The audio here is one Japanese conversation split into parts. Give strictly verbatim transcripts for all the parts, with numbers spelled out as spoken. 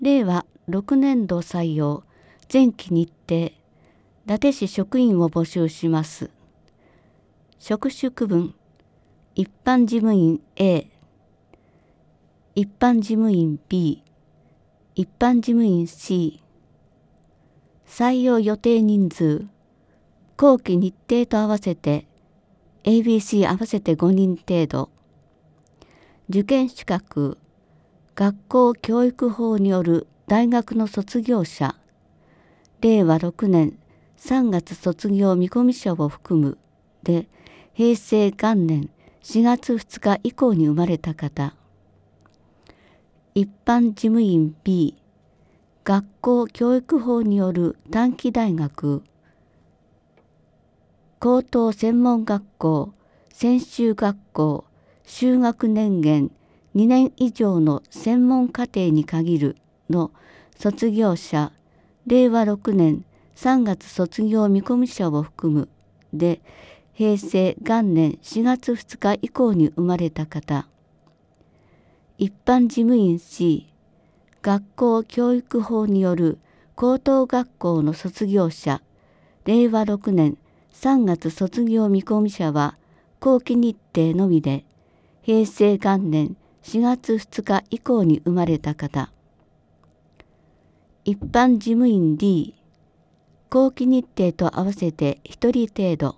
令和ろくねん度採用前期日程、伊達市職員を募集します。職種区分、一般事務員 A、一般事務員 B、一般事務員 C。採用予定人数、後期日程と合わせて エービーシー 合わせてごにん程度。受験資格、学校教育法による大学の卒業者、令和ろくねんさんがつ卒業見込み者を含むで、平成元年しがつふつか以降に生まれた方。一般事務員 B、学校教育法による短期大学、高等専門学校、専修学校、修学年限にねん以上の専門課程に限るの卒業者、令和ろくねんさんがつ卒業見込み者を含むで、平成元年しがつふつか以降に生まれた方。一般事務員 C、学校教育法による高等学校の卒業者、令和ろくねんさんがつ卒業見込み者は後期日程のみで、平成元年しがつふつか以降に生まれた方。一般事務員 D、後期日程と合わせてひとり程度。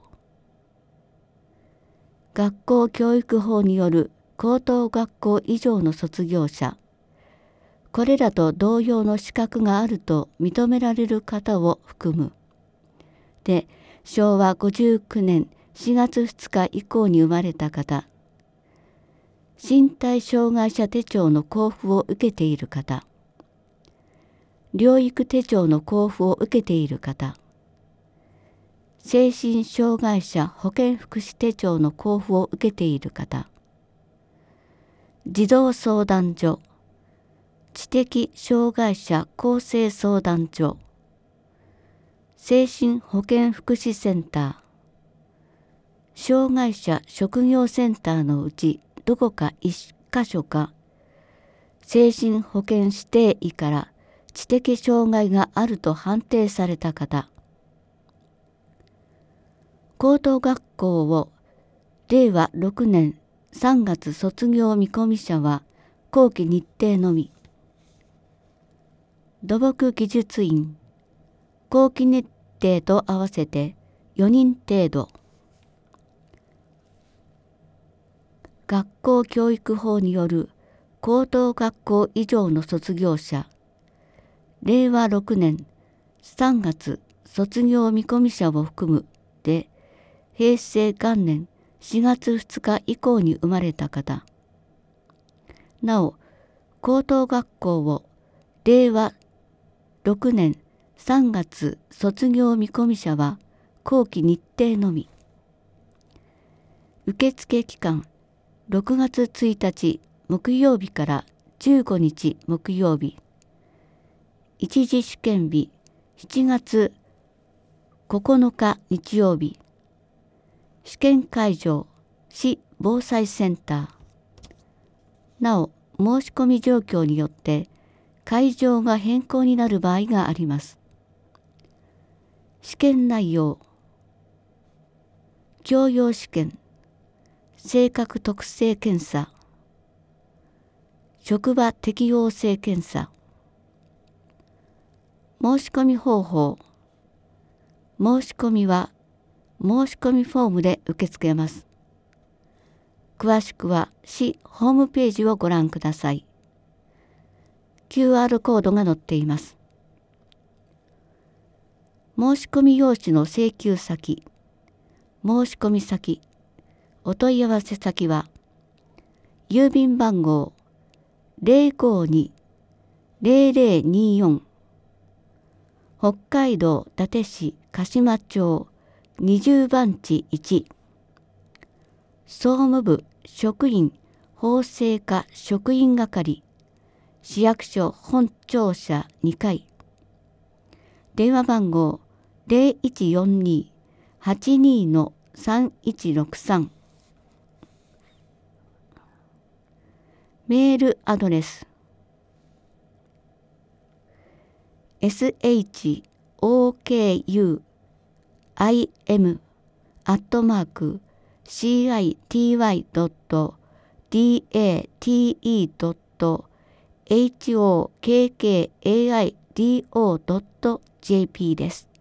学校教育法による高等学校以上の卒業者、これらと同様の資格があると認められる方を含む。で、しょうわごじゅうきゅうねんしがつふつか以降に生まれた方。身体障害者手帳の交付を受けている方。療育手帳の交付を受けている方。精神障害者保健福祉手帳の交付を受けている方。児童相談所、知的障害者更生相談所、精神保健福祉センター、障害者職業センターのうちどこか一箇所か、精神保健指定医から知的障害があると判定された方。高等学校を令和ろくねんさんがつ卒業見込み者は後期日程のみ。土木技術院、後期日程と合わせてよにん程度。学校教育法による高等学校以上の卒業者、令和ろくねんさんがつ卒業見込み者を含むで、平成元年しがつふつか以降に生まれた方。なお、高等学校を令和ろくねんさんがつ卒業見込み者は後期日程のみ。受付期間ろくがつついたち木曜日からじゅうごにち木曜日。一次試験日しちがつここのか日曜日。試験会場市防災センター。なお、申し込み状況によって会場が変更になる場合があります。試験内容、教養試験、性格特性検査、職場適応性検査。申し込み方法、申し込みは申し込みフォームで受け付けます。詳しくは市ホームページをご覧ください。キューアール コードが載っています。申し込み用紙の請求先、申し込み先、お問い合わせ先は、郵便番号 ゼロごに ゼロゼロによん、北海道伊達市鹿島町にじゅうばんちいち、総務部職員法制課職員係、市役所本庁舎にかい、電話番号 ゼロいちよんに はちに さんいちろくさん、メールアドレス shoukim アットマーク city.date.hokkaido.jp です。